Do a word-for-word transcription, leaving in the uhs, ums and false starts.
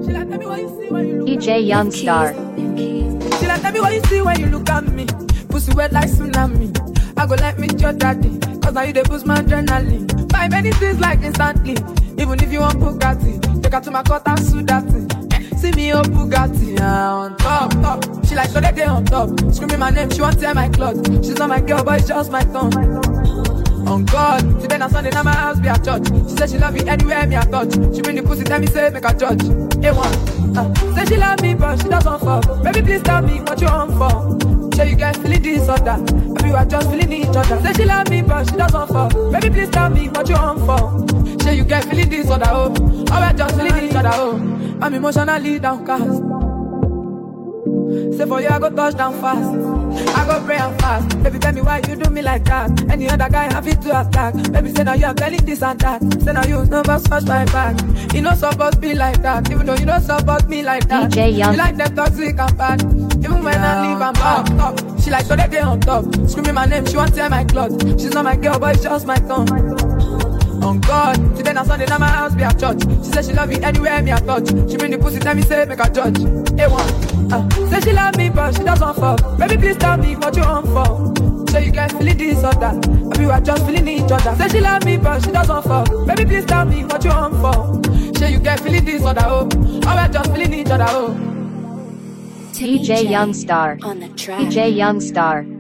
D J Youngstar. She like, tell me what you see when you look at me. Pussy wet like tsunami. I go like meet your daddy, cause now you dey boost my adrenaline. Buy many things like instantly. Even if you want Bugatti, take her to my court and sue that thing. See me on Bugatti, yeah, on top, top. She like, so they on top. Screaming my name, she want to tear my clothes. She's not my girl, but it's just my tongue. On God, today na Sunday, now my house be a church. She said she love me anywhere me I touch. She bring the pussy, tell me say make a judge. A one, uh, say she love me but she doesn't fuck. Baby please tell me what you want for. Say you guys feeling this or that. Baby we are just feeling each other. Say she love me but she doesn't fuck. Baby please tell me what you want for. Say you guys feeling this or that. Oh, oh we just feeling each other. Oh, I'm emotionally downcast. Say for you I go touch down fast. I go pray and fast. Baby tell me why you do me like that. Any other guy have it to attack. Baby say now you are telling this and that. Say now you never smash my back. You know supposed to be like that. Even though you don't support me like that. D J Young. You like them toxic and bad. Even when yeah. I leave I'm back up. She like so they on top. Screaming my name, she want to tear my clothes. She's not my girl but it's just my tongue. On God, today na Sunday, now my house be a church. She said she love me anywhere me I touch. She bring the pussy, tell me say make a judge. A one, uh, say she love me but she doesn't fuck. Baby please tell me what you want for. So you guys feeling this or that. Baby we are just feeling each other. Say she love me but she doesn't fuck. Baby please tell me what you want for. Say you guys feeling this or that. Oh, oh we are just feeling each other. Oh. D J Youngstar. D J Youngstar.